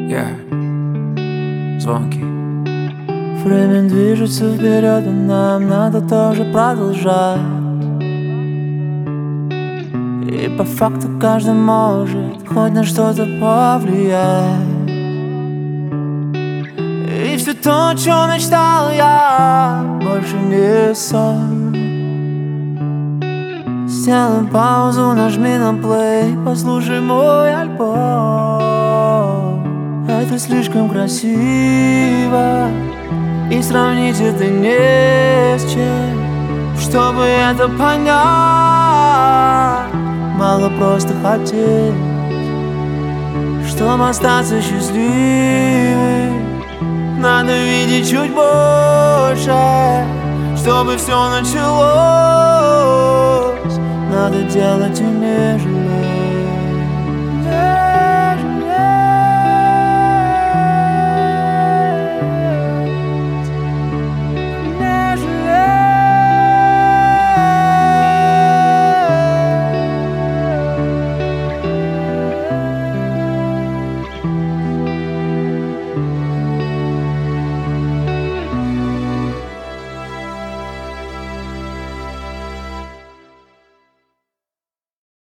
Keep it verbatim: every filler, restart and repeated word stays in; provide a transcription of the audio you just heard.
Я звонкий. Время движется вперед, и нам надо тоже продолжать. И по факту каждый может хоть на что-то повлиять. И все то, о чем мечтал я, больше не сон. Сделаем паузу, нажми на плей, послушай мой альбом. Это слишком красиво, и сравнить это не с чем. Чтобы это понять, мало просто хотеть. Чтобы остаться счастливым, надо видеть чуть больше. Чтобы все началось, надо делать и нежно.